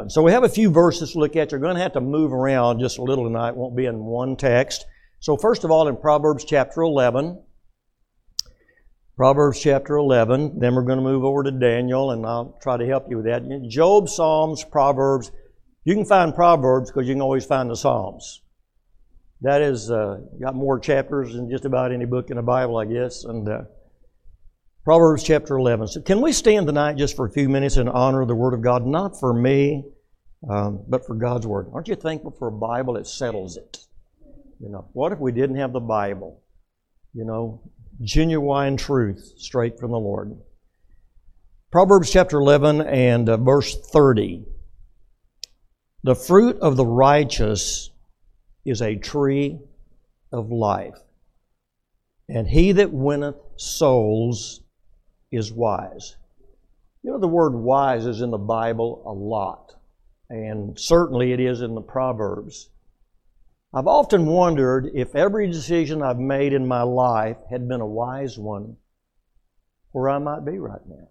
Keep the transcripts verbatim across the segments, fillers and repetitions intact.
God. So we have a few verses to look at. You're going to have to move around just a little tonight. It won't be in one text. So first of all, in Proverbs chapter eleven, Proverbs chapter eleven, then we're going to move over to Daniel, and I'll try to help you with that. Job, Psalms, Proverbs. You can find Proverbs because you can always find the Psalms. That is, uh, got more chapters than just about any book in the Bible, I guess. And uh, Proverbs chapter eleven. So can we stand tonight just for a few minutes in honor of the Word of God? Not for me, um, but for God's Word. Aren't you thankful for a Bible that settles it? You know, what if we didn't have the Bible? You know, genuine truth straight from the Lord. Proverbs chapter eleven and uh, verse thirty. The fruit of the righteous is a tree of life, and he that winneth souls is wise. You know, the word wise is in the Bible a lot, and certainly it is in the Proverbs. I've often wondered if every decision I've made in my life had been a wise one, where I might be right now.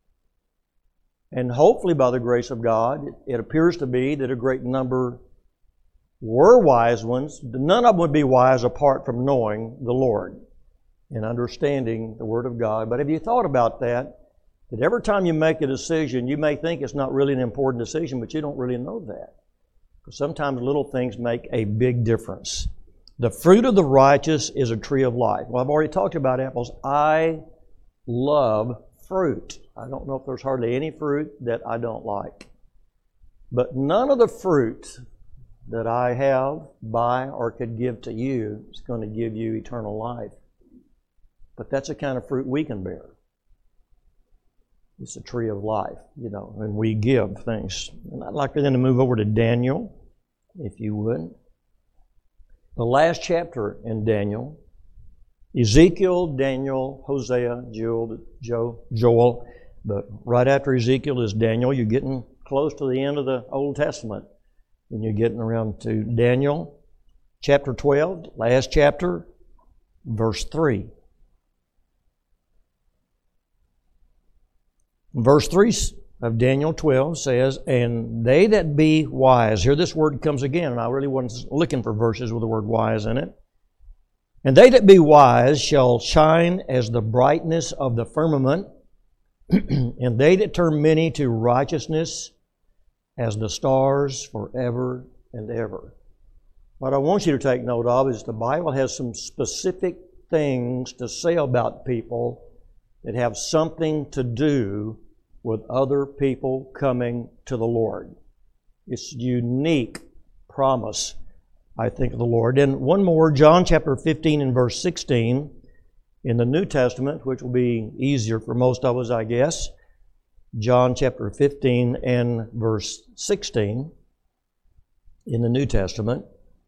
And hopefully by the grace of God, it appears to be that a great number were wise ones. None of them would be wise apart from knowing the Lord and understanding the Word of God. But have you thought about that? That every time you make a decision, you may think it's not really an important decision, but you don't really know that. Because sometimes little things make a big difference. The fruit of the righteous is a tree of life. Well, I've already talked about apples. I love fruit. I don't know if there's hardly any fruit that I don't like. But none of the fruit that I have, buy, or could give to you is going to give you eternal life. But that's the kind of fruit we can bear. It's a tree of life, you know, and we give things. And I'd like for them to move over to Daniel, if you would. The last chapter in Daniel. Ezekiel, Daniel, Hosea, Joel, Joe, Joel. But right after Ezekiel is Daniel. You're getting close to the end of the Old Testament when you're getting around to Daniel. Chapter twelve, last chapter, verse three. Verse three of Daniel twelve says, and they that be wise, here this word comes again, and I really wasn't looking for verses with the word wise in it. And they that be wise shall shine as the brightness of the firmament, and they that turn many to righteousness as the stars forever and ever. What I want you to take note of is the Bible has some specific things to say about people that have something to do with other people coming to the Lord. It's a unique promise, I think, of the Lord. And one more, John chapter fifteen and verse sixteen in the New Testament, which will be easier for most of us, I guess. John chapter fifteen and verse sixteen in the New Testament.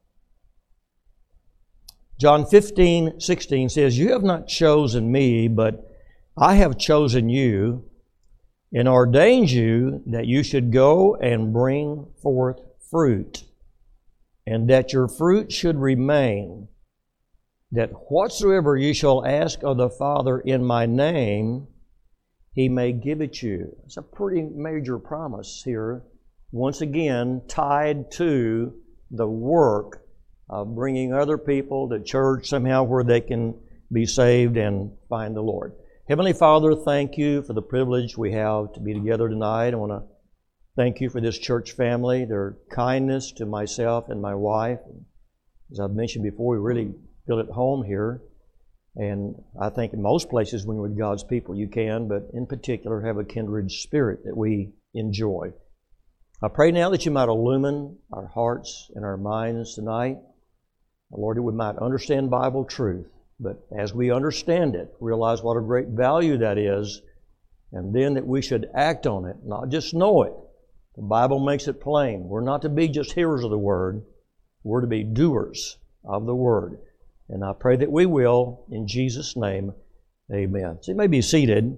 John fifteen, sixteen says, you have not chosen me, but I have chosen you and ordained you that you should go and bring forth fruit, and that your fruit should remain, that whatsoever you shall ask of the Father in my name, He may give it you. It's a pretty major promise here, once again tied to the work of bringing other people to church somehow where they can be saved and find the Lord. Heavenly Father, thank you for the privilege we have to be together tonight. I want to thank you for this church family, their kindness to myself and my wife. As I've mentioned before, we really feel at home here. And I think in most places when you're with God's people you can, but in particular have a kindred spirit that we enjoy. I pray now that you might illumine our hearts and our minds tonight. Lord, that we might understand Bible truth, but as we understand it, realize what a great value that is, and then that we should act on it, not just know it. The Bible makes it plain. We're not to be just hearers of the Word. We're to be doers of the Word. And I pray that we will, in Jesus' name, amen. So you may be seated.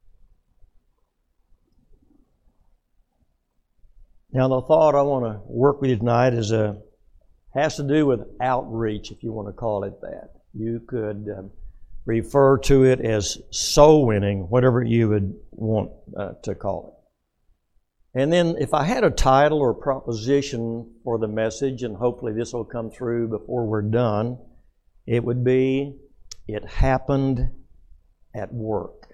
Now the thought I want to work with you tonight is a, has to do with outreach, if you want to call it that. You could um, refer to it as soul winning, whatever you would want uh, to call And then if I had a title or proposition for the message, and hopefully this will come through before we're done, it would be, It Happened at Work.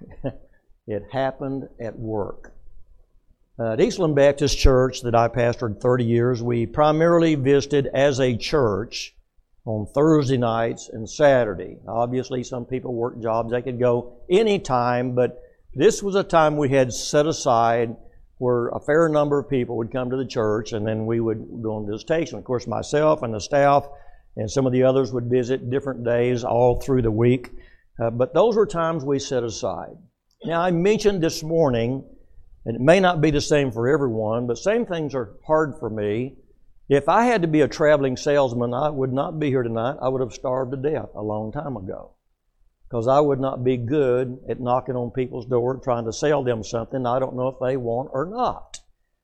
It happened at work. Uh, at Eastland Baptist Church that I pastored thirty years, we primarily visited as a church on Thursday nights and Saturday. Obviously, some people work jobs, they could go any time, but this was a time we had set aside where a fair number of people would come to the church, and then we would go on visitation. Of course, myself and the staff and some of the others would visit different days all through the week. Uh, but those were times we set aside. Now, I mentioned this morning, and it may not be the same for everyone, but same things are hard for me. If I had to be a traveling salesman, I would not be here tonight. I would have starved to death a long time ago, because I would not be good at knocking on people's door trying to sell them something I don't know if they want or not.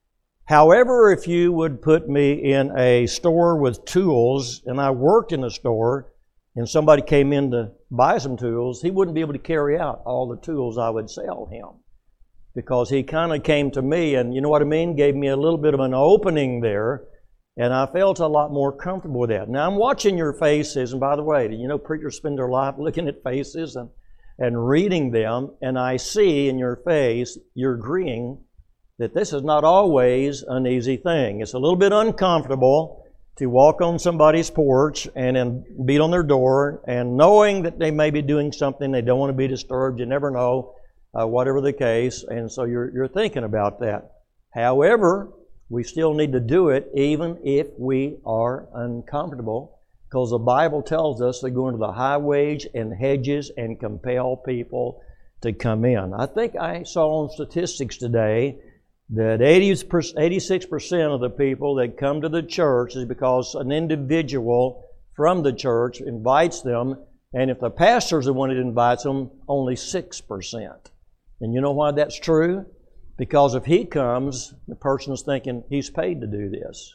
However, if you would put me in a store with tools and I worked in a store and somebody came in to buy some tools, he wouldn't be able to carry out all the tools I would sell him, because he kind of came to me and, you know what I mean, gave me a little bit of an opening there, and I felt a lot more comfortable with that. Now, I'm watching your faces, and by the way, you know, preachers spend their life looking at faces and, and reading them, and I see in your face you're agreeing that this is not always an easy thing. It's a little bit uncomfortable to walk on somebody's porch and then beat on their door, and knowing that they may be doing something, they don't want to be disturbed. You never know, uh, whatever the case, and so you're, you're thinking about that. However, we still need to do it even if we are uncomfortable, because the Bible tells us to go into the highways and hedges and compel people to come in. I think I saw on statistics today that eighty-six percent of the people that come to the church is because an individual from the church invites them, and if the pastor's the one that invites them, only six percent. And you know why that's true? Because if he comes, the person's thinking he's paid to do this.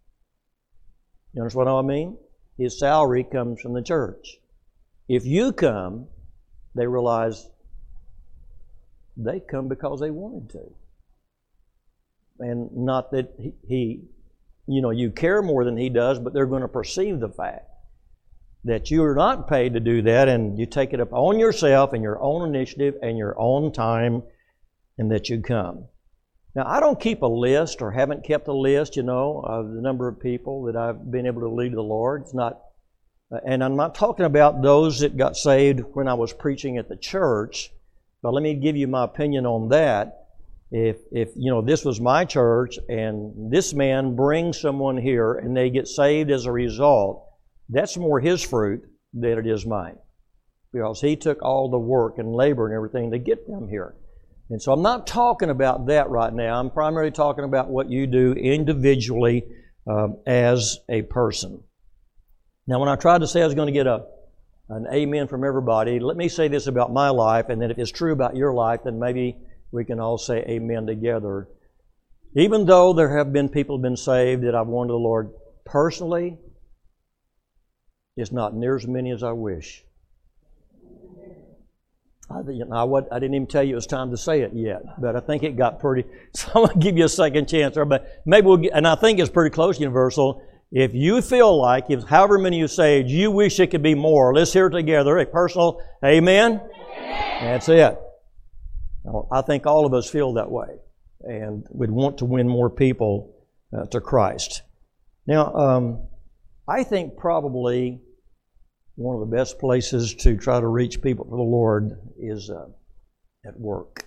You understand what I mean? His salary comes from the church. If you come, they realize they come because they wanted to. And not that he, he, you know, you care more than he does, but they're going to perceive the fact that you are not paid to do that, and you take it up on yourself and your own initiative and your own time, and that you come. Now, I don't keep a list or haven't kept a list, you know, of the number of people that I've been able to lead to the Lord. It's not, and I'm not talking about those that got saved when I was preaching at the church, but let me give you my opinion on that. If, if you know, this was my church and this man brings someone here and they get saved as a result, that's more his fruit than it is mine, because he took all the work and labor and everything to get them here. And so I'm not talking about that right now. I'm primarily talking about what you do individually um, as a person. Now, when I tried to say I was going to get a an amen from everybody, let me say this about my life, and then if it's true about your life, then maybe we can all say amen together. Even though there have been people who have been saved that I've won to the Lord personally, it's not near as many as I wish. I, you know, I, I didn't even tell you it was time to say it yet, but I think it got pretty, so I'm going to give you a second chance. But maybe we'll get, and I think it's pretty close, Universal. If you feel like, if however many you saved, you wish it could be more, let's hear it together, a personal amen. Amen. That's it. I think all of us feel that way, and would want to win more people uh, to Christ. Now, um, I think probably one of the best places to try to reach people for the Lord is uh, at work.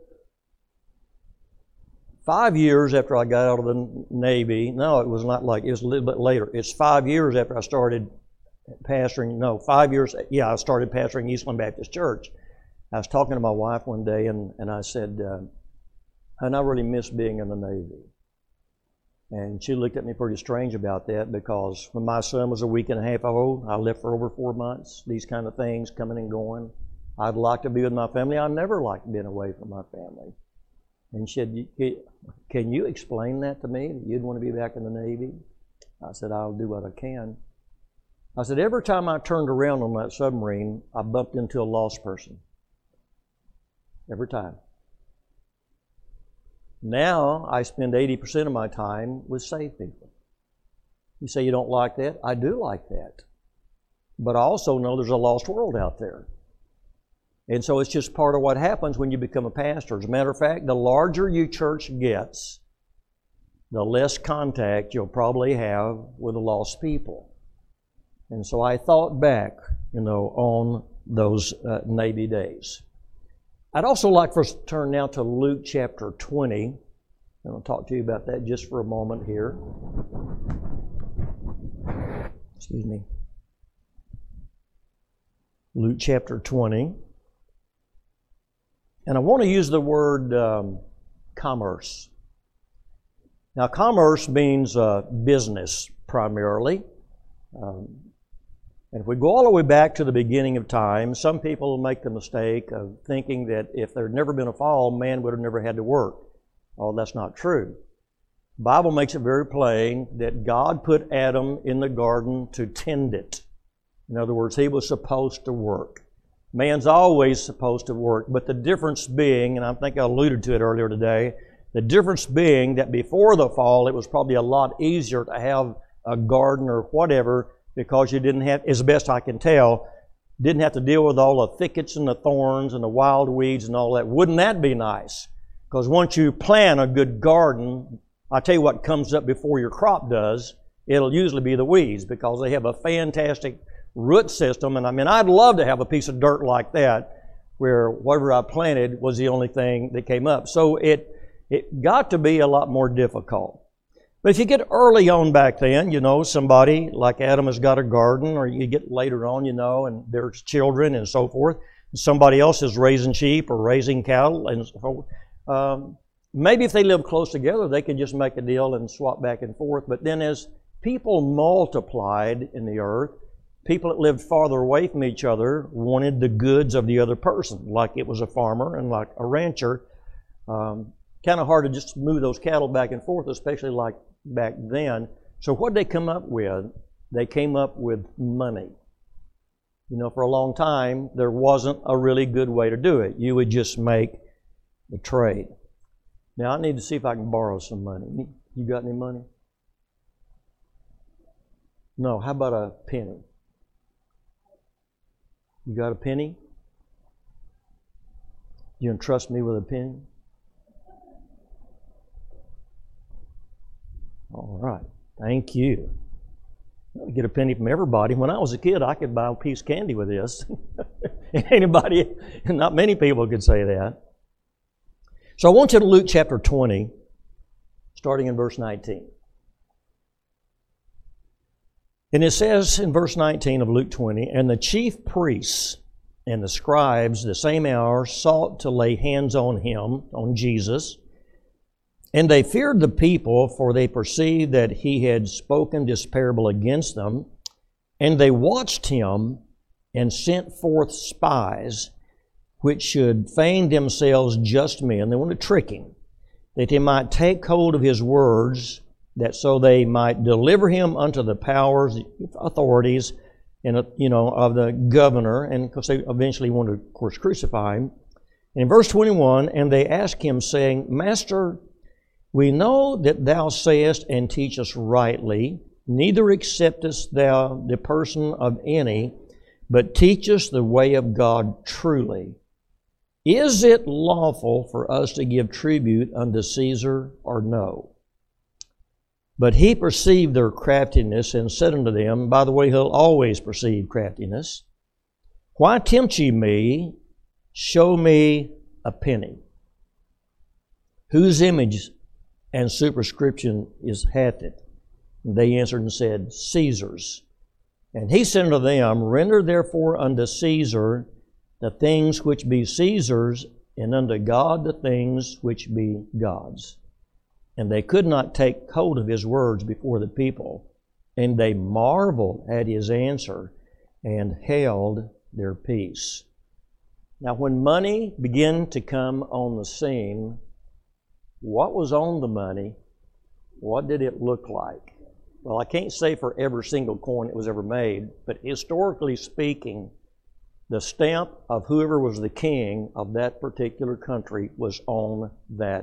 Five years after I got out of the Navy, no, it was not like, it was a little bit later. It's five years after I started pastoring, no, five years, yeah, I started pastoring Eastland Baptist Church. I was talking to my wife one day, and, and I said, uh, and I really miss being in the Navy. And she looked at me pretty strange about that, because when my son was a week and a half old, I left for over four months, these kind of things coming and going. I'd like to be with my family. I never liked being away from my family. And she said, can you explain that to me, that you'd want to be back in the Navy? I said, I'll do what I can. I said, every time I turned around on that submarine, I bumped into a lost person. Every time. Now I spend eighty percent of my time with saved people. You say you don't like that? I do like that. But I also know there's a lost world out there. And so it's just part of what happens when you become a pastor. As a matter of fact, the larger your church gets, the less contact you'll probably have with the lost people. And so I thought back, you know, on those uh, Navy days. I'd also like for us to turn now to Luke chapter twenty. And I'll talk to you about that just for a moment here. Excuse me. Luke chapter twenty. And I want to use the word um, commerce. Now, commerce means uh, business primarily. Um, and if we go all the way back to the beginning of time, some people make the mistake of thinking that if there had never been a fall, man would have never had to work. Oh, that's not true. The Bible makes it very plain that God put Adam in the garden to tend it. In other words, he was supposed to work. Man's always supposed to work, but the difference being, and I think I alluded to it earlier today, the difference being that before the fall, it was probably a lot easier to have a garden or whatever because you didn't have, as best I can tell, didn't have to deal with all the thickets and the thorns and the wild weeds and all that. Wouldn't that be nice? Because once you plant a good garden, I tell you what comes up before your crop does, it'll usually be the weeds because they have a fantastic root system. And I mean, I'd love to have a piece of dirt like that where whatever I planted was the only thing that came up. So it it got to be a lot more difficult. But if you get early on back then, you know, somebody like Adam has got a garden, or you get later on, you know, and there's children and so forth. Somebody else is raising sheep or raising cattle. And so forth. Um, maybe if they live close together, they could just make a deal and swap back and forth. But then as people multiplied in the earth, people that lived farther away from each other wanted the goods of the other person, like it was a farmer and like a rancher. Um, kind of hard to just move those cattle back and forth, especially like back then. So what they come up with, they came up with money. You know, for a long time, there wasn't a really good way to do it. You would just make the trade. Now, I need to see if I can borrow some money. You got any money? No, how about a penny? You got a penny? You entrust me with a penny? All right. Thank you. I get a penny from everybody. When I was a kid, I could buy a piece of candy with this. Anybody, not many people could say that. So I want you to Luke chapter twenty, starting in verse nineteen. And it says in verse nineteen of Luke twenty, "And the chief priests and the scribes the same hour sought to lay hands on him," on Jesus, "and they feared the people, for they perceived that he had spoken this parable against them. And they watched him and sent forth spies, which should feign themselves just men." They wanted to trick him, that they might take hold of his words, that so they might deliver him unto the powers, the authorities, and you know, of the governor, and because they eventually wanted to, of course, crucify him. And in verse twenty-one, "And they asked him, saying, Master, we know that thou sayest and teachest rightly, neither acceptest thou the person of any, but teachest the way of God truly. Is it lawful for us to give tribute unto Caesar or no?" But he perceived their craftiness and said unto them, by the way, he'll always perceive craftiness, "Why tempt ye me? Show me a penny. Whose image and superscription is hath it?" And they answered and said, "Caesar's." And he said unto them, "Render therefore unto Caesar the things which be Caesar's, and unto God the things which be God's." And they could not take hold of his words before the people, and they marveled at his answer and held their peace. Now, when money began to come on the scene, what was on the money? What did it look like? Well, I can't say for every single coin that was ever made, but historically speaking, the stamp of whoever was the king of that particular country was on that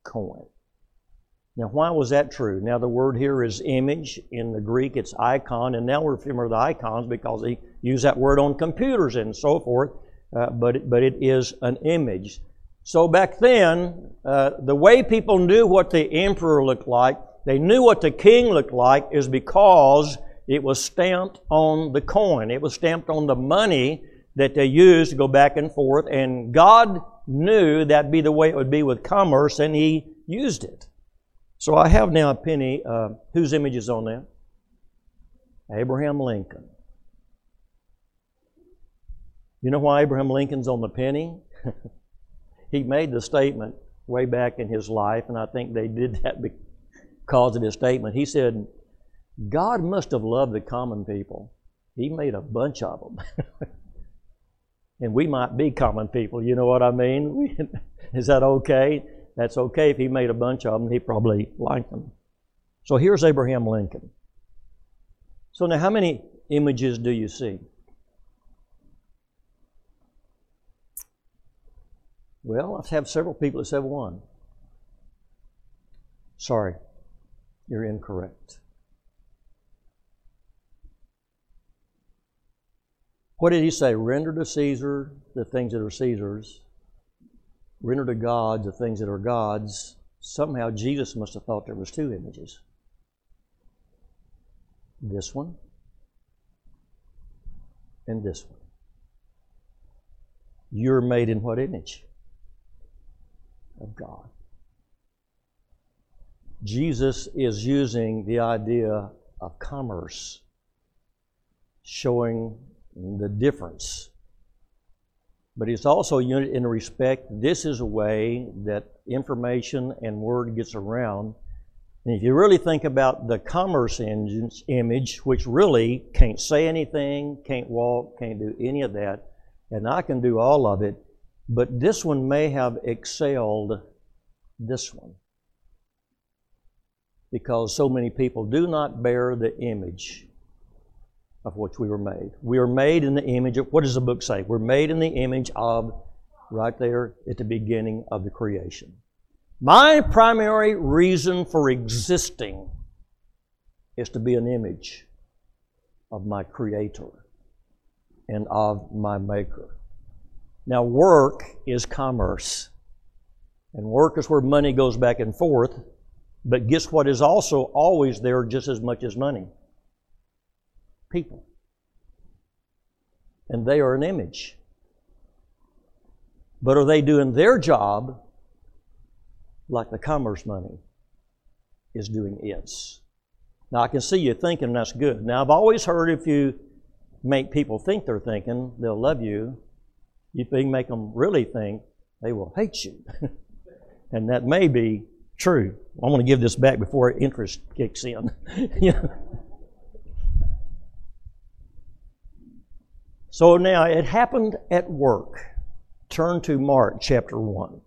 coin. Now, why was that true? Now, the word here is image. In the Greek, it's icon. And now we're familiar with icons because they use that word on computers and so forth. Uh, but, it, but it is an image. So back then, uh, the way people knew what the emperor looked like, they knew what the king looked like, is because it was stamped on the coin. It was stamped on the money that they used to go back and forth. And God knew that'd be the way it would be with commerce, and He used it. So I have now a penny. Uh, whose image is on that? Abraham Lincoln. You know why Abraham Lincoln's on the penny? He made the statement way back in his life, and I think they did that because of his statement. He said, God must have loved the common people. He made a bunch of them. And we might be common people, you know what I mean? Is that okay? That's okay. If he made a bunch of them, he probably liked them. So here's Abraham Lincoln. So now how many images do you see? Well, I have several people that said one. Sorry, you're incorrect. What did he say? Render to Caesar the things that are Caesar's. Render to God the things that are God's. Somehow Jesus must have thought there was two images. This one and this one. You're made in what image? Of God. Jesus is using the idea of commerce, showing the difference. But it's also unit in respect. This is a way that information and word gets around. And if you really think about the commerce engine's image, which really can't say anything, can't walk, can't do any of that, and I can do all of it, but this one may have excelled this one because so many people do not bear the image of which we were made. We are made in the image of, what does the book say? We're made in the image of, right there at the beginning of the creation. My primary reason for existing is to be an image of my Creator and of my Maker. Now, work is commerce. And work is where money goes back and forth. But guess what is also always there just as much as money? People. And they are an image. But are they doing their job like the commerce money is doing its? Now, I can see you thinking that's good. Now, I've always heard if you make people think they're thinking, they'll love you. If you make them really think, they will hate you. And that may be true. I'm going to give this back before interest kicks in. Yeah. So now it happened at work. Turn to Mark chapter one.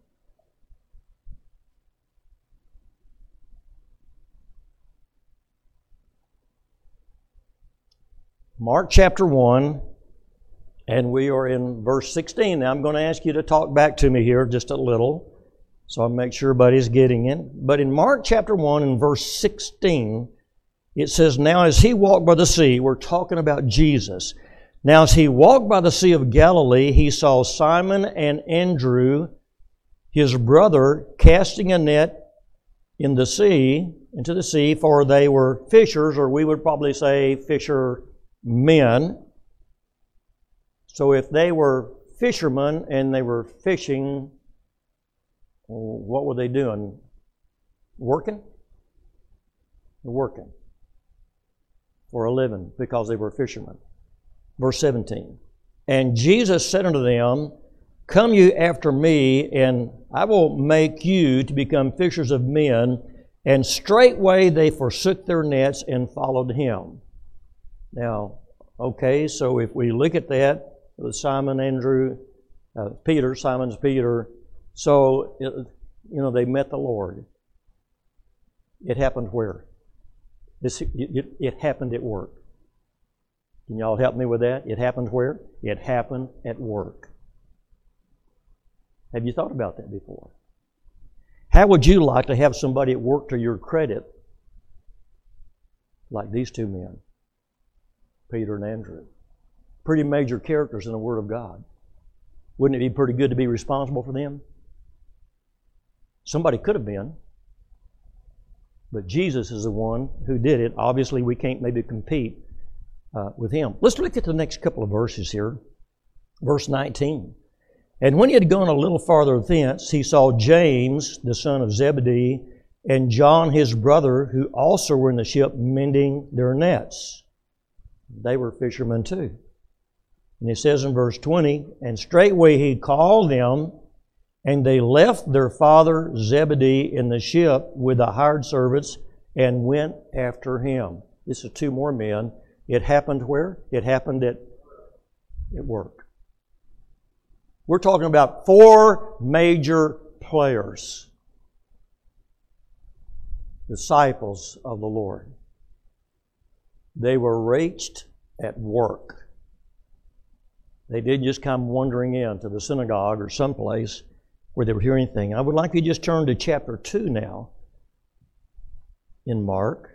Mark chapter one. And we are in verse sixteen. Now I'm going to ask you to talk back to me here just a little, so I'll make sure everybody's getting it. But in Mark chapter one and verse sixteen, it says, Now as he walked by the sea, we're talking about Jesus. Now as he walked by the Sea of Galilee, he saw Simon and Andrew, his brother, casting a net in the sea, into the sea, for they were fishers, or we would probably say fishermen. So if they were fishermen and they were fishing, what were they doing? Working? Working for a living because they were fishermen. Verse seventeen. And Jesus said unto them, Come you after me, and I will make you to become fishers of men. And straightway they forsook their nets and followed him. Now, okay, so if we look at that, it was Simon, Andrew, uh, Peter, Simon's Peter. So, it, you know, they met the Lord. It happened where? This, it, it happened at work. Can y'all help me with that? It happened where? It happened at work. Have you thought about that before? How would you like to have somebody at work to your credit like these two men, Peter and Andrew? Pretty major characters in the Word of God. Wouldn't it be pretty good to be responsible for them? Somebody could have been, but Jesus is the one who did it. Obviously, we can't maybe compete uh, with Him. Let's look at the next couple of verses here. Verse nineteen. And when he had gone a little farther thence, he saw James, the son of Zebedee, and John his brother, who also were in the ship mending their nets. They were fishermen too. And it says in verse twenty, and straightway he called them, and they left their father Zebedee in the ship with the hired servants and went after him. This is two more men. It happened where? It happened at, at work. We're talking about four major players, disciples of the Lord. They were reached at work. They didn't just come wandering in to the synagogue or someplace where they would hear anything. I would like you to just turn to chapter two now in Mark.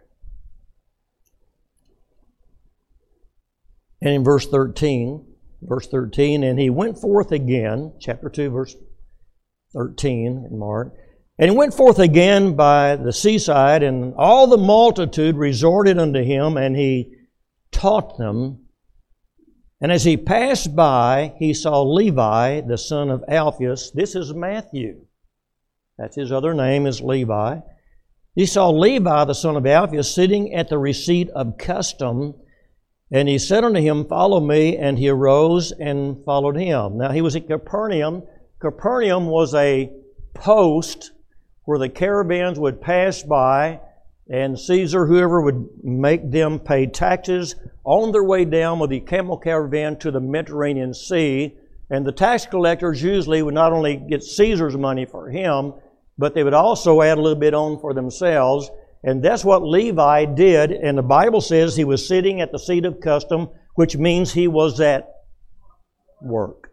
And in verse thirteen, verse thirteen, and he went forth again, chapter two, verse thirteen in Mark, and he went forth again by the seaside, and all the multitude resorted unto him, and he taught them. And as he passed by, he saw Levi, the son of Alphaeus. This is Matthew. That's his other name, is Levi. He saw Levi, the son of Alphaeus, sitting at the receipt of custom. And he said unto him, follow me. And he arose and followed him. Now he was at Capernaum. Capernaum was a post where the caravans would pass by, and Caesar, whoever, would make them pay taxes on their way down with the camel caravan to the Mediterranean Sea. And the tax collectors usually would not only get Caesar's money for him, but they would also add a little bit on for themselves. And that's what Levi did. And the Bible says he was sitting at the seat of custom, which means he was at work.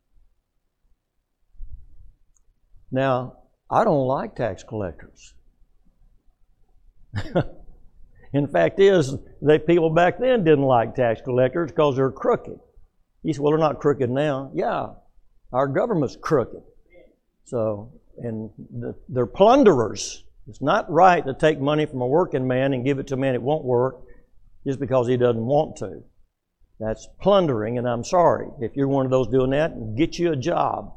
Now, I don't like tax collectors. In fact is, the people back then didn't like tax collectors because they're crooked. You say, well, they're not crooked now. Yeah, our government's crooked. So, and the, they're plunderers. It's not right to take money from a working man and give it to a man that won't work just because he doesn't want to. That's plundering, and I'm sorry. If you're one of those doing that, get you a job.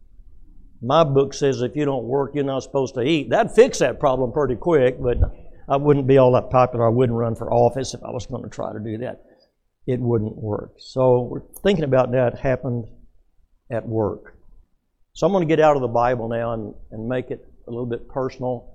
My book says if you don't work, you're not supposed to eat. That'd fix that problem pretty quick, but I wouldn't be all that popular. I wouldn't run for office if I was going to try to do that. It wouldn't work. So we're thinking about that happened at work. So I'm going to get out of the Bible now and, and make it a little bit personal.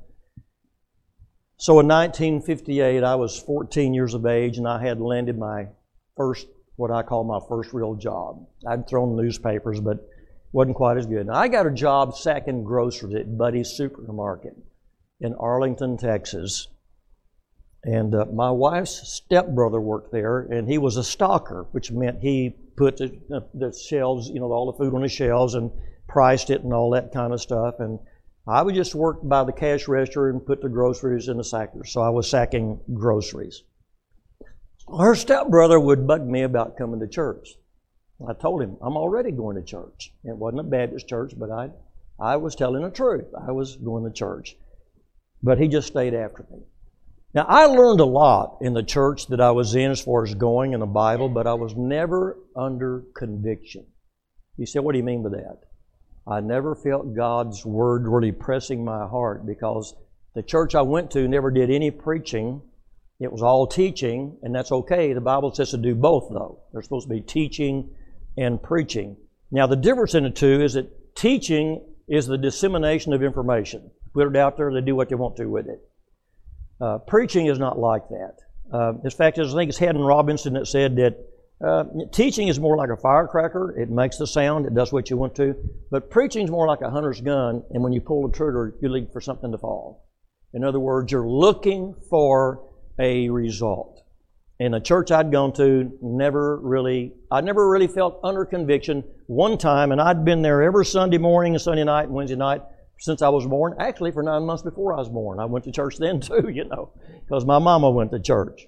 So in nineteen fifty-eight, I was fourteen years of age, and I had landed my first, what I call my first real job. I'd thrown newspapers, but wasn't quite as good. Now, I got a job sacking groceries at Buddy's Supermarket in Arlington, Texas. And uh, my wife's stepbrother worked there, and he was a stocker, which meant he put the, uh, the shelves, you know, all the food on the shelves and priced it and all that kind of stuff. And I would just work by the cash register and put the groceries in the sackers. So I was sacking groceries. Her stepbrother would bug me about coming to church. I told him, I'm already going to church. It wasn't a Baptist church, but I, I was telling the truth. I was going to church. But he just stayed after me. Now, I learned a lot in the church that I was in as far as going in the Bible, but I was never under conviction. You say, what do you mean by that? I never felt God's Word really pressing my heart, because the church I went to never did any preaching. It was all teaching, and that's okay. The Bible says to do both, though. They're supposed to be teaching and preaching. Now, the difference in the two is that teaching is the dissemination of information. Put it out there, they do what they want to with it. Uh, preaching is not like that. Uh, in fact, I think it's Haddon Robinson that said that uh, teaching is more like a firecracker. It makes the sound, it does what you want to. But preaching is more like a hunter's gun, and when you pull the trigger, you look for something to fall. In other words, you're looking for a result. In a church I'd gone to, never really, I never really felt under conviction one time, and I'd been there every Sunday morning and Sunday night and Wednesday night, since I was born. Actually, for nine months before I was born. I went to church then too, you know, because my mama went to church.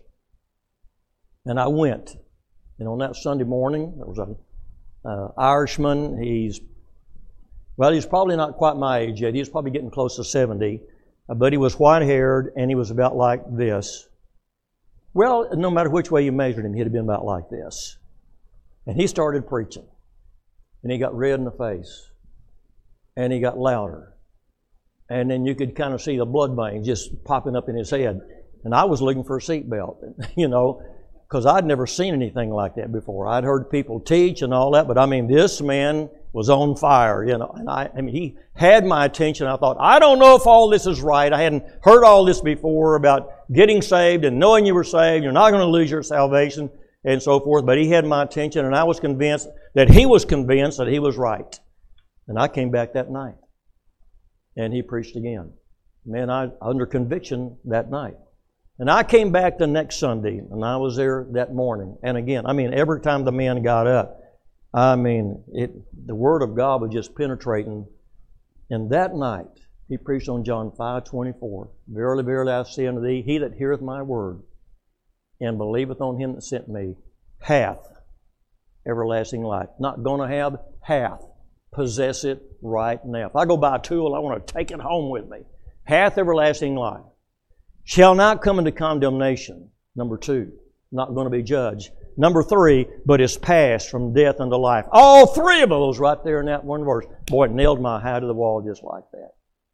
And I went. And on that Sunday morning, there was an uh, Irishman. He's, well, he's probably not quite my age yet. He's probably getting close to seventy. Uh, but he was white-haired, and he was about like this. Well, no matter which way you measured him, he'd have been about like this. And he started preaching. And he got red in the face. And he got louder. And then you could kind of see the blood veins just popping up in his head. And I was looking for a seatbelt, you know, because I'd never seen anything like that before. I'd heard people teach and all that, but I mean, this man was on fire, you know. And I, I mean, he had my attention. I thought, I don't know if all this is right. I hadn't heard all this before about getting saved and knowing you were saved. You're not going to lose your salvation and so forth. But he had my attention, and I was convinced that he was convinced that he was right. And I came back that night, and he preached again. Man, I under conviction that night. And I came back the next Sunday, and I was there that morning. And again, I mean, every time the man got up, I mean, it, the Word of God was just penetrating. And that night, he preached on John five twenty-four. Verily, verily, I say unto thee, he that heareth my word and believeth on him that sent me hath everlasting life. Not going to have, hath. Possess it right now. If I go buy a tool, I want to take it home with me. Hath everlasting life. Shall not come into condemnation. Number two, not going to be judged. Number three, but is passed from death unto life. All three of those right there in that one verse. Boy, it nailed my hat to the wall just like that.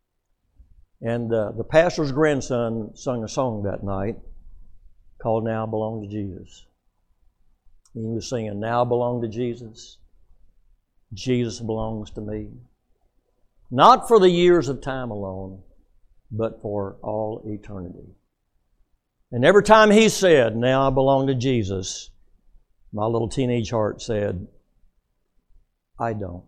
And uh, the pastor's grandson sung a song that night called Now Belong to Jesus. He was singing, Now Belong to Jesus. Jesus belongs to me. Not for the years of time alone, but for all eternity. And every time he said, Now I belong to Jesus, my little teenage heart said, I don't.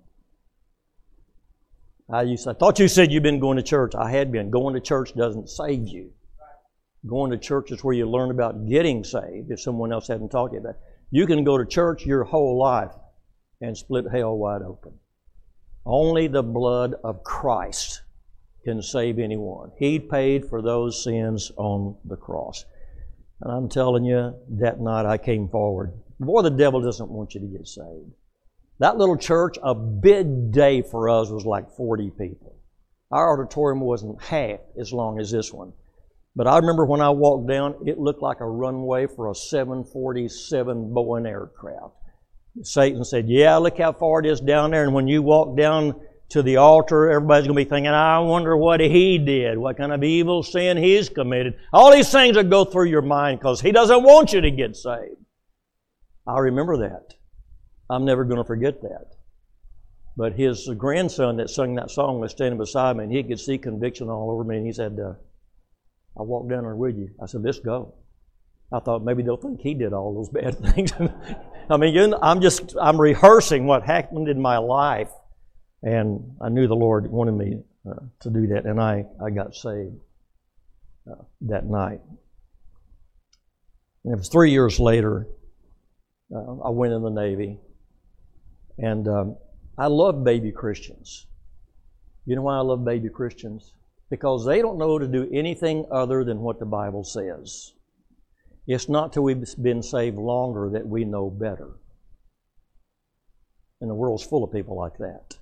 I used to, I thought you said you've been going to church. I had been. Going to church doesn't save you. Going to church is where you learn about getting saved, if someone else hadn't taught you that. You can go to church your whole life and split hell wide open. Only the blood of Christ can save anyone. He paid for those sins on the cross. And I'm telling you, that night I came forward. Boy, the devil doesn't want you to get saved. That little church, a big day for us was like forty people. Our auditorium wasn't half as long as this one. But I remember when I walked down, it looked like a runway for a seven forty-seven Boeing aircraft. Satan said, yeah, look how far it is down there. And when you walk down to the altar, everybody's going to be thinking, I wonder what he did, what kind of evil sin he's committed. All these things that go through your mind because he doesn't want you to get saved. I remember that. I'm never going to forget that. But his grandson that sung that song was standing beside me, and he could see conviction all over me. And he said, uh, I walked down there with you. I said, let's go. I thought maybe they'll think he did all those bad things. I mean, you know, I'm just, I'm rehearsing what happened in my life. And I knew the Lord wanted me uh, to do that. And I, I got saved uh, that night. And it was three years later, uh, I went in the Navy. And um, I love baby Christians. You know why I love baby Christians? Because they don't know to do anything other than what the Bible says. It's not till we've been saved longer that we know better. And the world's full of people like that.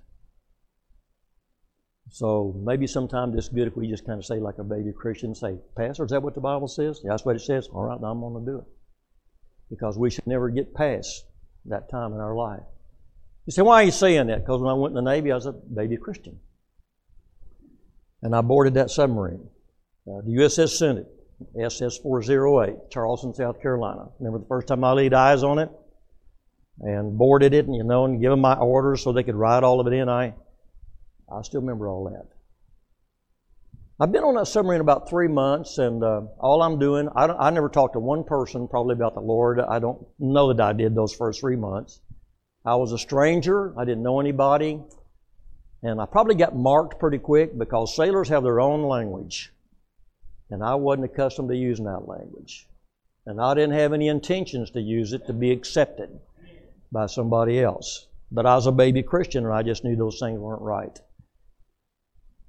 So maybe sometimes it's good if we just kind of say like a baby Christian, say, Pastor, is that what the Bible says? Yeah, that's what it says. All right, now I'm going to do it. Because we should never get past that time in our life. You say, why are you saying that? Because when I went in the Navy, I was a baby Christian. And I boarded that submarine, uh, the U S S Senate, S S four oh eight, Charleston, South Carolina. Remember the first time I laid eyes on it? And boarded it, and you know, and give them my orders so they could write all of it in. I, I still remember all that. I've been on that submarine about three months, and uh, all I'm doing, I, don't, I never talked to one person probably about the Lord. I don't know that I did those first three months. I was a stranger. I didn't know anybody. And I probably got marked pretty quick because sailors have their own language. And I wasn't accustomed to using that language. And I didn't have any intentions to use it to be accepted by somebody else. But I was a baby Christian, and I just knew those things weren't right.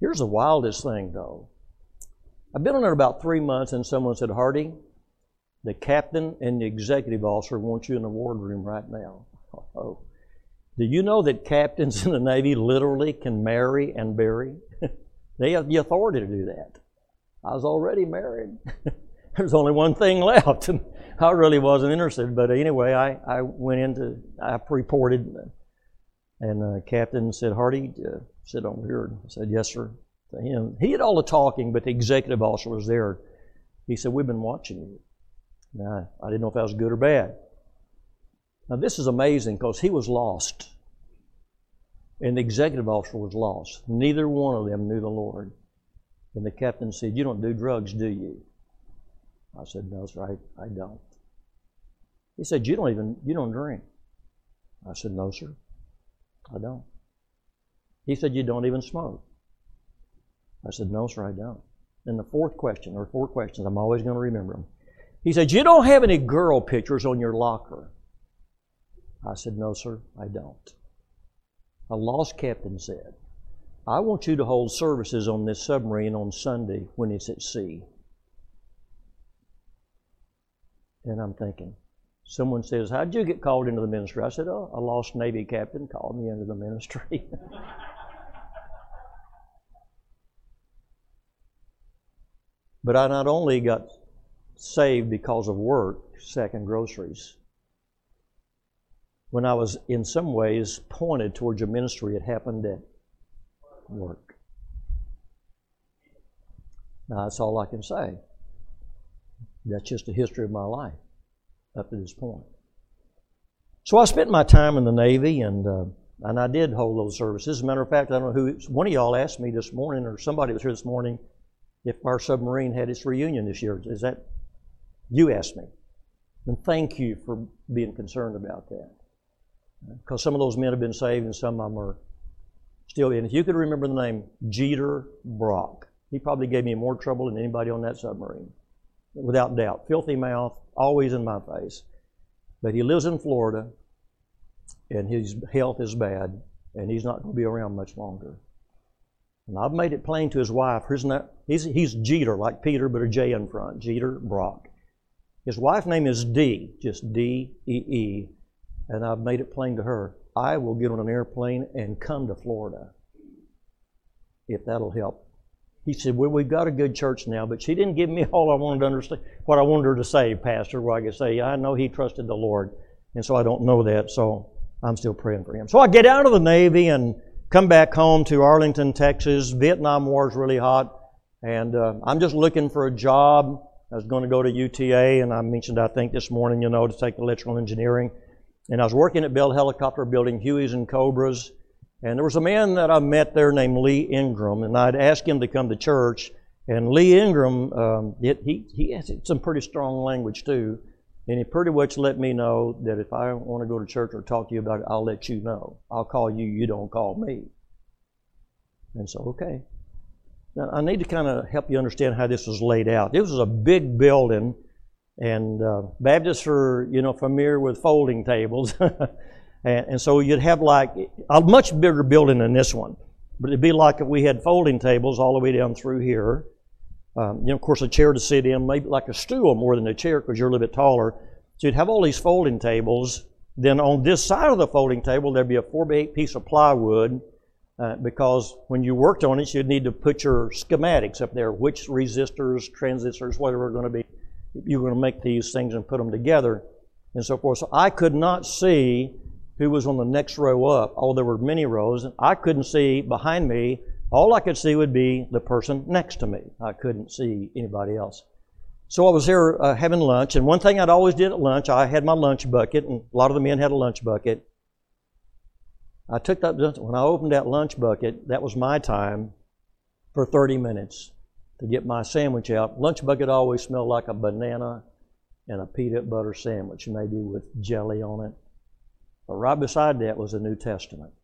Here's the wildest thing, though. I've been on there about three months, and someone said, Hardy, the captain and the executive officer want you in the wardroom right now. Oh. Do you know that captains in the Navy literally can marry and bury? They have the authority to do that. I was already married. There's only one thing left. And I really wasn't interested. But anyway, I, I went into, I reported, and the captain said, Hardy, uh, sit over here. I said, yes, sir. To him. He did all the talking, but the executive officer was there. He said, we've been watching you. Now, I didn't know if that was good or bad. Now, this is amazing because he was lost. And the executive officer was lost. Neither one of them knew the Lord. And the captain said, you don't do drugs, do you? I said, no, sir, I, I don't. He said, you don't even, you don't drink. I said, no, sir, I don't. He said, you don't even smoke. I said, no, sir, I don't. And the fourth question, or four questions, I'm always going to remember them. He said, you don't have any girl pictures on your locker. I said, no, sir, I don't. A lost captain said, I want you to hold services on this submarine on Sunday when it's at sea. And I'm thinking, someone says, how'd you get called into the ministry? I said, oh, a lost Navy captain called me into the ministry. But I not only got saved because of work, sacking groceries. When I was in some ways pointed towards a ministry, it happened at work. Now that's all I can say. That's just the history of my life up to this point. So I spent my time in the Navy, and uh, and I did hold those services. As a matter of fact, I don't know who, one of y'all asked me this morning, or somebody was here this morning, if our submarine had its reunion this year. Is that, you asked me. And thank you for being concerned about that. Because some of those men have been saved and some of them are still in. If you could remember the name Jeter Brock, he probably gave me more trouble than anybody on that submarine, without doubt. Filthy mouth, always in my face. But he lives in Florida, and his health is bad, and he's not going to be around much longer. And I've made it plain to his wife. He's, he's Jeter, like Peter, but a J in front, Jeter Brock. His wife's name is Dee, just D E E. And I've made it plain to her, I will get on an airplane and come to Florida, if that'll help. He said, well, we've got a good church now, but she didn't give me all I wanted to understand, what I wanted her to say, Pastor, where I could say, I know he trusted the Lord, and so I don't know that, so I'm still praying for him. So I get out of the Navy and come back home to Arlington, Texas. Vietnam War is really hot, and uh, I'm just looking for a job. I was going to go to U T A, and I mentioned, I think, this morning, you know, to take electrical engineering. And I was working at Bell Helicopter building Hueys and Cobras. And there was a man that I met there named Lee Ingram, and I'd asked him to come to church. And Lee Ingram, um, it, he, he has some pretty strong language too. And he pretty much let me know that if I want to go to church or talk to you about it, I'll let you know. I'll call you, you don't call me. And so, okay. Now, I need to kind of help you understand how this was laid out. This was a big building. And uh, Baptists are, you know, familiar with folding tables. and, and so you'd have like a much bigger building than this one. But it'd be like if we had folding tables all the way down through here. Um, you know, of course, a chair to sit in, maybe like a stool more than a chair because you're a little bit taller. So you'd have all these folding tables. Then on this side of the folding table, there'd be a four by eight piece of plywood uh, because when you worked on it, you'd need to put your schematics up there, which resistors, transistors, whatever are going to be. You're going to make these things and put them together and so forth. So I could not see who was on the next row up. Oh, there were many rows. I couldn't see behind me. All I could see would be the person next to me. I couldn't see anybody else. So I was there uh, having lunch, and one thing I'd always did at lunch, I had my lunch bucket, and a lot of the men had a lunch bucket. I took that, when I opened that lunch bucket, that was my time for thirty minutes. To get my sandwich out. Lunch bucket always smelled like a banana and a peanut butter sandwich, maybe with jelly on it. But right beside that was the New Testament.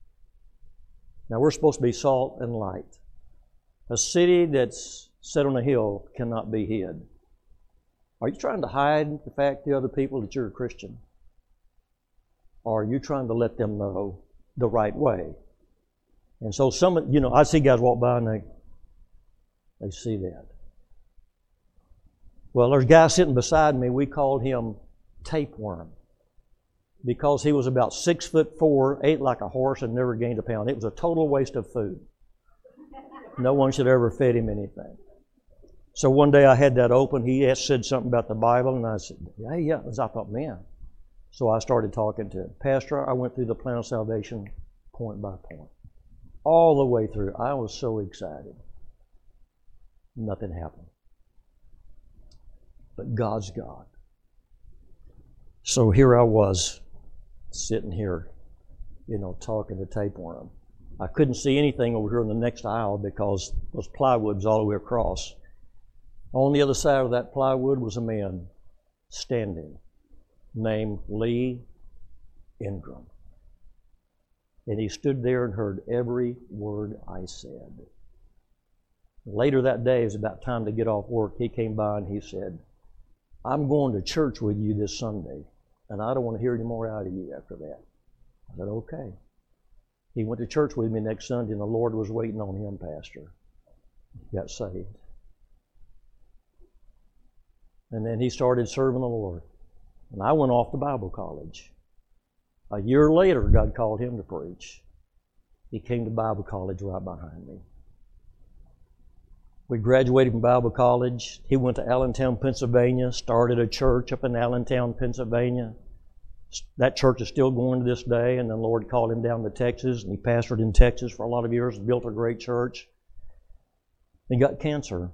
Now we're supposed to be salt and light. A city that's set on a hill cannot be hid. Are you trying to hide the fact to other people that you're a Christian? Or are you trying to let them know the right way? And so some, you know, I see guys walk by and they, they see that. Well, there's a guy sitting beside me, we called him Tapeworm, because he was about six foot four, ate like a horse, and never gained a pound. It was a total waste of food. No one should ever fed him anything. So one day I had that open. He asked, said something about the Bible, and I said, "Hey, yeah." I thought, man. So I started talking to him. Pastor, I went through the plan of salvation point by point, all the way through. I was so excited. Nothing happened. But God's God. So here I was, sitting here, you know, talking to Tapeworm. I couldn't see anything over here in the next aisle because those plywoods all the way across. On the other side of that plywood was a man standing named Lee Ingram. And he stood there and heard every word I said. Later that day, it was about time to get off work. He came by and he said, "I'm going to church with you this Sunday, and I don't want to hear any more out of you after that." I said, "Okay." He went to church with me next Sunday, and the Lord was waiting on him, Pastor. He got saved. And then he started serving the Lord. And I went off to Bible college. A year later, God called him to preach. He came to Bible college right behind me. We graduated from Bible college. He went to Allentown, Pennsylvania, started a church up in Allentown, Pennsylvania. That church is still going to this day, and the Lord called him down to Texas, and he pastored in Texas for a lot of years, built a great church. He got cancer.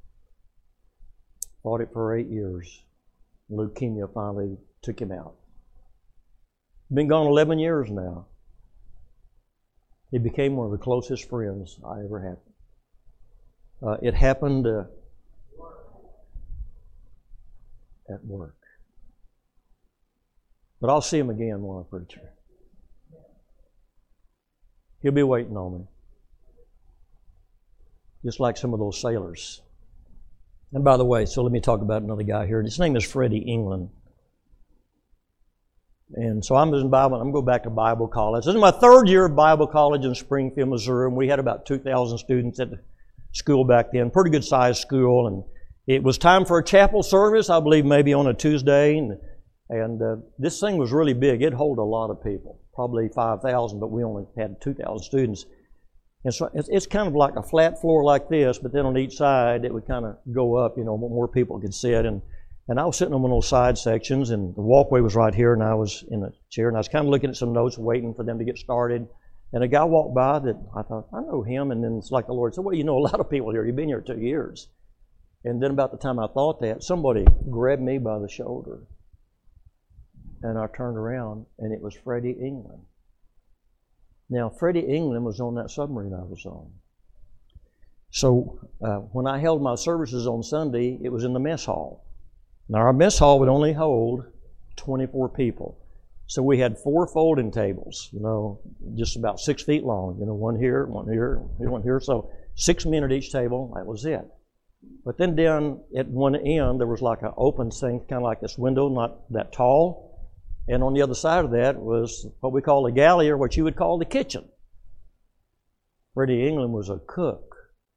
Fought it for eight years. Leukemia finally took him out. Been gone eleven years now. He became one of the closest friends I ever had. Uh, it happened uh, at work. But I'll see him again while I preach. He'll be waiting on me. Just like some of those sailors. And by the way, so let me talk about another guy here. His name is Freddie England. And so I'm in Bible, I'm going back to Bible college. This is my third year of Bible college in Springfield, Missouri, and we had about two thousand students at the school back then. Pretty good sized school, and it was time for a chapel service, I believe maybe on a Tuesday, and And uh, this thing was really big. It held a lot of people, probably five thousand, but we only had two thousand students. And so it's, it's kind of like a flat floor like this, but then on each side it would kind of go up, you know, more people could sit. And, and I was sitting on one of those side sections, and the walkway was right here, and I was in a chair, and I was kind of looking at some notes, waiting for them to get started. And a guy walked by that I thought, I know him. And then it's like the Lord said, "Well, you know a lot of people here. You've been here two years. And then about the time I thought that, somebody grabbed me by the shoulder. And I turned around, and it was Freddie England. Now, Freddie England was on that submarine I was on. So uh, when I held my services on Sunday, it was in the mess hall. Now, our mess hall would only hold twenty-four people. So we had four folding tables, you know, just about six feet long. You know, one here, one here, one here. So six men at each table, that was it. But then down at one end, there was like an open thing, kind of like this window, not that tall. And on the other side of that was what we call the galley, or what you would call the kitchen. Freddie England was a cook.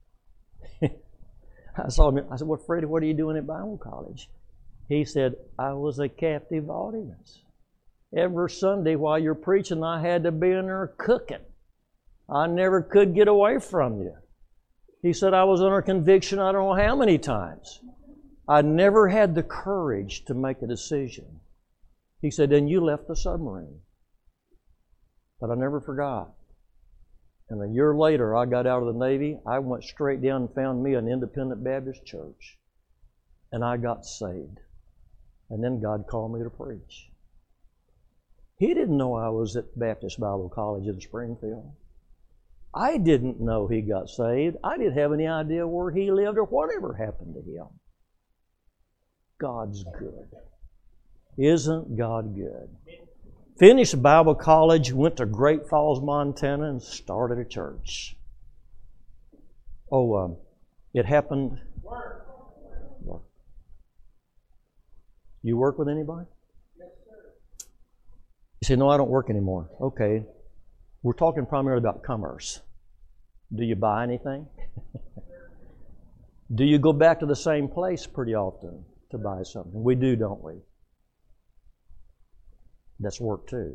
I saw him. I said, "Well, Freddie, what are you doing at Bible college?" He said, "I was a captive audience. Every Sunday while you're preaching, I had to be in there cooking. I never could get away from you." He said, "I was under conviction I don't know how many times. I never had the courage to make a decision." He said, "Then you left the submarine." But I never forgot. And a year later, I got out of the Navy. I went straight down and found me an independent Baptist church. And I got saved. And then God called me to preach. He didn't know I was at Baptist Bible College in Springfield. I didn't know he got saved. I didn't have any idea where he lived or whatever happened to him. God's good. Isn't God good? Finished Bible college, went to Great Falls, Montana, and started a church. Oh, um, it happened. Work. Work. You work with anybody? Yes, sir. You say, "No, I don't work anymore." Okay. We're talking primarily about commerce. Do you buy anything? Do you go back to the same place pretty often to buy something? We do, don't we? That's work too.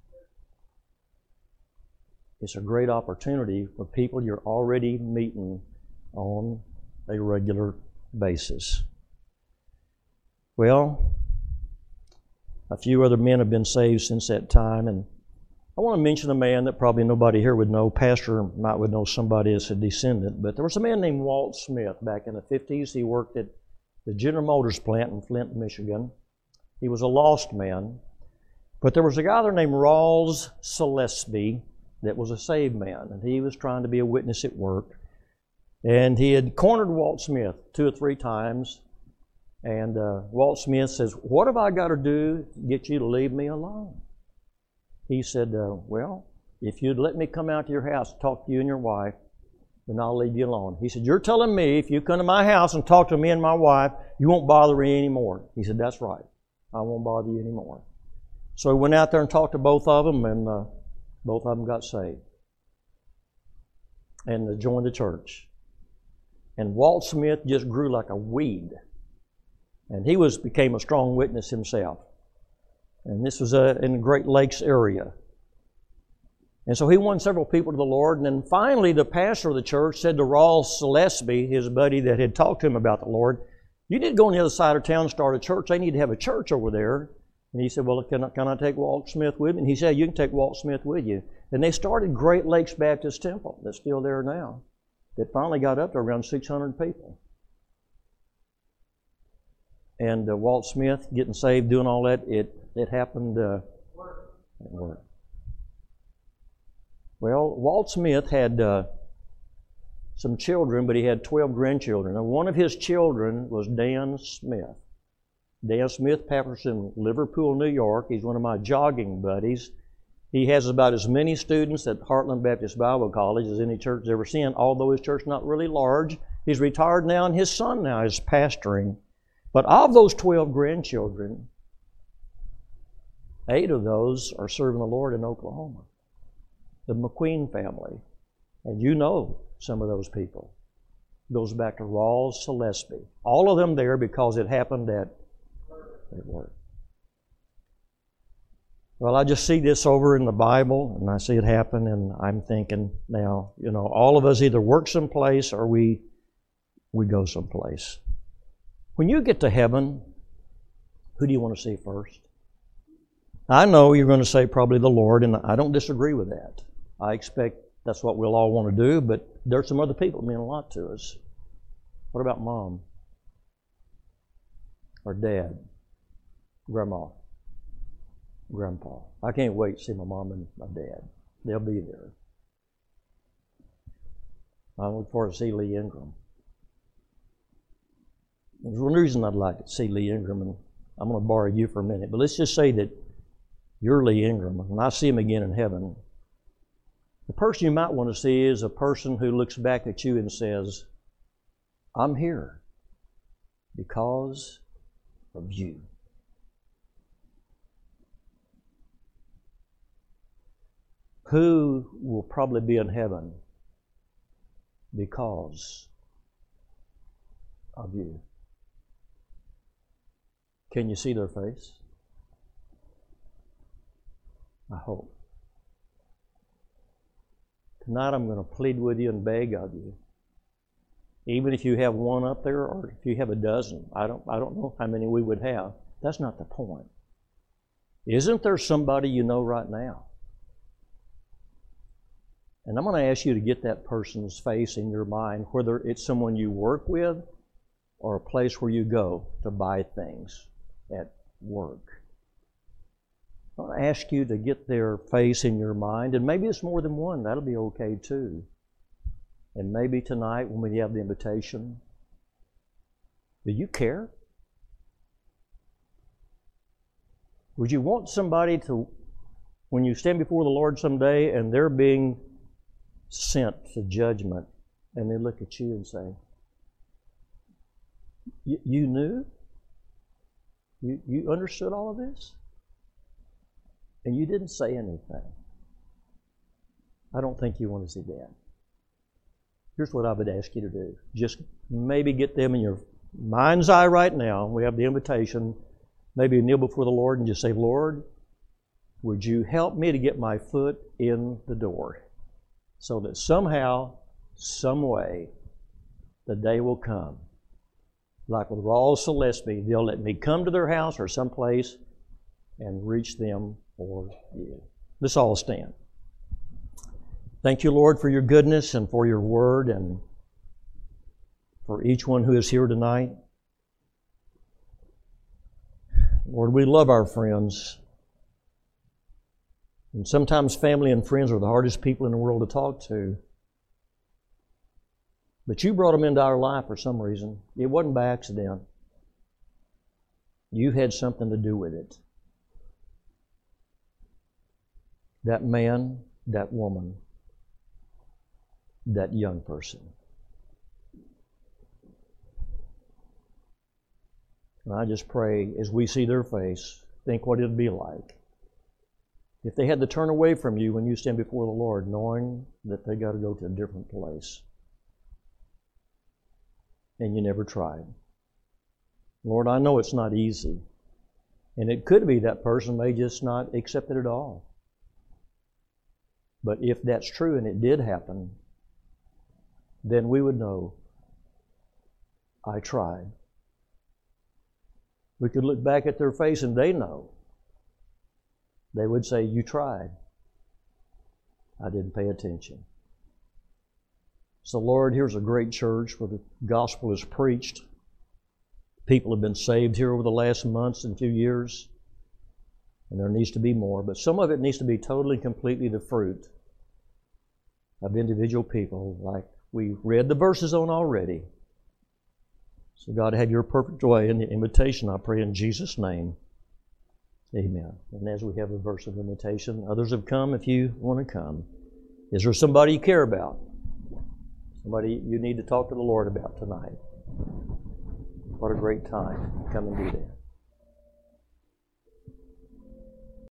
It's a great opportunity for people you're already meeting on a regular basis. Well, a few other men have been saved since that time, and I want to mention a man that probably nobody here would know. Pastor might would know somebody as a descendant, but there was a man named Walt Smith back in the fifties. He worked at the General Motors plant in Flint, Michigan. He was a lost man, but there was a guy there named Rawls Gillespie that was a saved man, and he was trying to be a witness at work. And he had cornered Walt Smith two or three times, and uh, Walt Smith says, "What have I got to do to get you to leave me alone?" He said, uh, well, if you'd let me come out to your house and talk to you and your wife, then I'll leave you alone. He said, "You're telling me if you come to my house and talk to me and my wife, you won't bother me anymore." He said, "That's right. I won't bother you anymore." So he went out there and talked to both of them, and uh, both of them got saved and uh, joined the church. And Walt Smith just grew like a weed. And he was became a strong witness himself. And this was uh, in the Great Lakes area. And so he won several people to the Lord. And then finally, the pastor of the church said to Rawls Gillespie, his buddy that had talked to him about the Lord, "You need to go on the other side of town and start a church. They need to have a church over there." And he said, "Well, can I, can I take Walt Smith with me?" And he said, "You can take Walt Smith with you." And they started Great Lakes Baptist Temple. That's still there now. It finally got up to around six hundred people. And uh, Walt Smith getting saved, doing all that, it, it happened uh, at work. Well, Walt Smith had uh, some children, but he had twelve grandchildren. Now, one of his children was Dan Smith. Dan Smith pastors in Liverpool, New York. He's one of my jogging buddies. He has about as many students at Heartland Baptist Bible College as any church has ever seen, although his church is not really large. He's retired now, and his son now is pastoring. But of those twelve grandchildren, eight of those are serving the Lord in Oklahoma. The McQueen family. And you know some of those people. It goes back to Rawls Gillespie. All of them there because it happened at, at work. Well, I just see this over in the Bible, and I see it happen, and I'm thinking now, you know, all of us either work someplace or we we go someplace. When you get to heaven, who do you want to see first? I know you're going to say probably the Lord, and I don't disagree with that. I expect that's what we'll all want to do, but there's some other people that mean a lot to us. What about Mom? Or Dad? Grandma? Grandpa? I can't wait to see my mom and my dad. They'll be there. I look forward to see Lee Ingram. There's one reason I'd like to see Lee Ingram, and I'm going to borrow you for a minute, but let's just say that you're Lee Ingram, and I see him again in heaven. The person you might want to see is a person who looks back at you and says, "I'm here because of you." Who will probably be in heaven because of you? Can you see their face? I hope. Tonight I'm going to plead with you and beg of you. Even if you have one up there or if you have a dozen, I don't, I don't know how many we would have. That's not the point. Isn't there somebody you know right now? And I'm going to ask you to get that person's face in your mind, whether it's someone you work with or a place where you go to buy things at work. I want to ask you to get their face in your mind, and maybe it's more than one. That'll be okay too. And maybe tonight when we have the invitation, do you care? Would you want somebody to, when you stand before the Lord someday and they're being sent to judgment, and they look at you and say, you knew? You, you understood all of this? And you didn't say anything. I don't think you want to see that. here's what I would ask you to do. Just maybe get them in your mind's eye right now. We have the invitation. Maybe kneel before the Lord and just say, Lord, would you help me to get my foot in the door so that somehow, some way, the day will come. Like with Rawls Gillespie, they'll let me come to their house or someplace and reach them for you. Let's all stand. Thank you, Lord, for your goodness and for your word and for each one who is here tonight. Lord, we love our friends. And sometimes family and friends are the hardest people in the world to talk to. But you brought them into our life for some reason. It wasn't by accident. You had something to do with it. That man, that woman, that young person. And I just pray as we see their face, think what it'd be like if they had to turn away from you when you stand before the Lord, knowing that they got to go to a different place. And you never tried. Lord, I know it's not easy. And it could be that person may just not accept it at all. But if that's true and it did happen, then we would know, I tried. We could look back at their face and they know. They would say, you tried. I didn't pay attention. So Lord, here's a great church where the gospel is preached. People have been saved here over the last months and few years. And there needs to be more. But some of it needs to be totally, completely the fruit of individual people like we read the verses on already. So God, have your perfect way in the invitation, I pray in Jesus' name. Amen. And as we have a verse of invitation, others have come if you want to come. Is there somebody you care about? Somebody you need to talk to the Lord about tonight? What a great time. Come and do that.